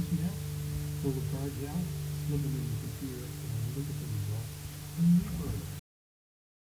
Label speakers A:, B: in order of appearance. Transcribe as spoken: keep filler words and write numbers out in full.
A: Yeah. Pull the cards out, slip them in the computer, and look at the